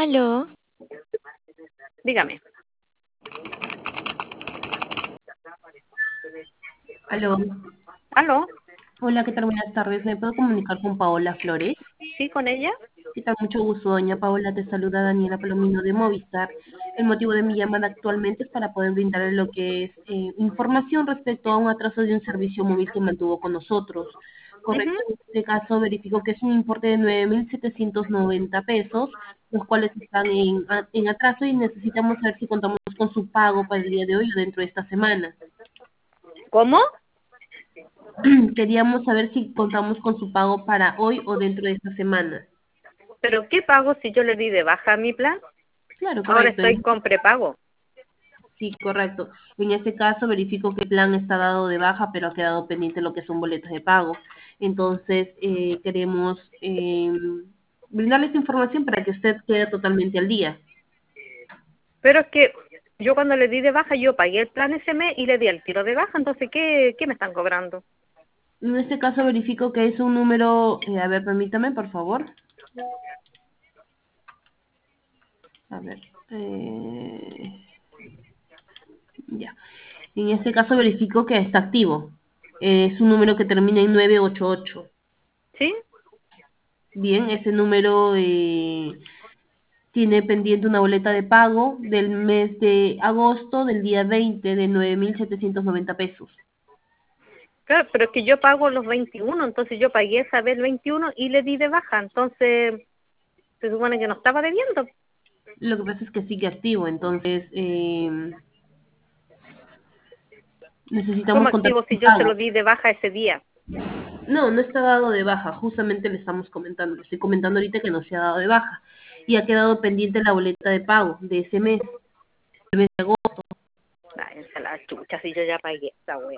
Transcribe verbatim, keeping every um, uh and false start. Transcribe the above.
Aló, Dígame. Aló. ¿Aló? Hola, ¿qué tal? Buenas tardes. ¿Me puedo comunicar con Paola Flores? ¿Sí, con ella? ¿Qué tal? Mucho gusto, doña Paola. Te saluda Daniela Palomino de Movistar. El motivo de mi llamada actualmente es para poder brindarle lo que es eh, información respecto a un atraso de un servicio móvil que mantuvo con nosotros. Ujú. Correcto, en este caso verifico que es un importe de nueve mil setecientos noventa pesos, los cuales están en, a- en atraso y necesitamos saber si contamos con su pago para el día de hoy o dentro de esta semana. ¿Cómo? Queríamos saber si contamos con su pago para hoy o dentro de esta semana. ¿Pero qué pago si yo le di de baja a mi plan? Claro, Ahora correcto. estoy en- con prepago. Sí, correcto. En este caso verifico que el plan está dado de baja, pero ha quedado pendiente lo que son boletos de pago. Entonces, eh, queremos eh, brindarle esta información para que usted quede totalmente al día. Pero es que yo cuando le di de baja, yo pagué el plan ese mes y le di el tiro de baja. Entonces, ¿qué, qué me están cobrando? En este caso verifico que es un número, eh, a ver, permítame, por favor. A ver, eh, ya. En este caso verifico que está activo. Eh, es un número que termina en nueve ocho ocho. ¿Sí? Bien, ese número eh, tiene pendiente una boleta de pago del mes de agosto del día veinte de nueve mil setecientos noventa pesos. Claro, pero es que yo pago los veintiuno. Entonces, yo pagué esa vez el veintiuno y le di de baja. Entonces, se supone que no estaba debiendo. Lo que pasa es que sigue activo, entonces eh, necesitamos ¿Cómo contar activo con si su yo se pago. lo di de baja ese día? No, no está dado de baja, justamente le estamos comentando, le estoy comentando ahorita que no se ha dado de baja y ha quedado pendiente la boleta de pago de ese mes, el mes de agosto. Váyanse a la chucha si yo ya pagué esa wea.